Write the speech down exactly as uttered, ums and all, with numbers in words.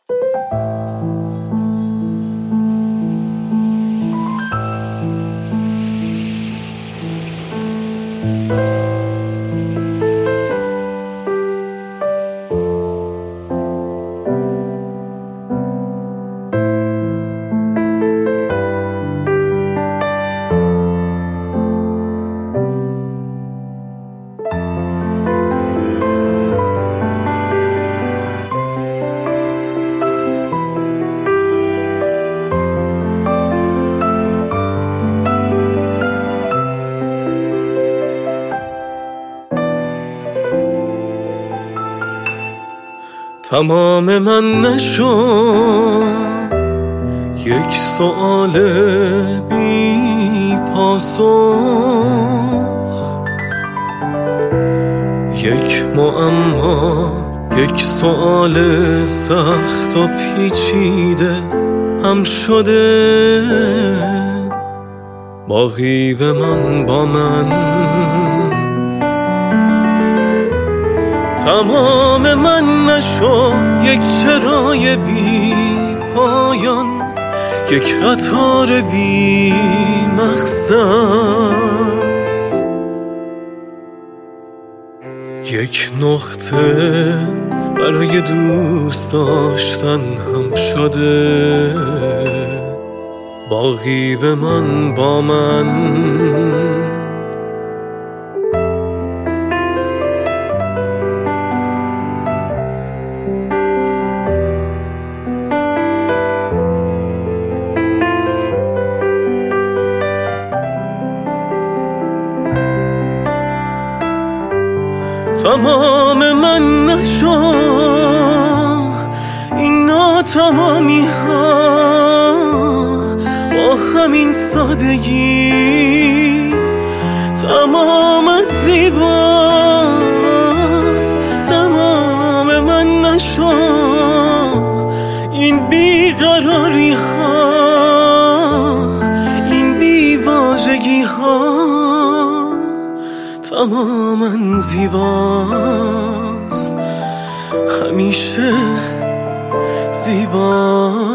تمام من نشو یک سؤال بی پاسخ، یک معما، یک سؤال سخت و پیچیده هم شده. باقی به من با من تمام من نشو یک چرای بی پایان، یک قطار بی مقصد، یک نقطه برای دوست داشتن هم شده. باقی به من با من تمام من نشو این ناتمامی ها با همین سادگی. تمام زیباست، تمام من نشو این بیقراری ها، این بیواژگی ها. تماماً زیباست، همیشه زیباست.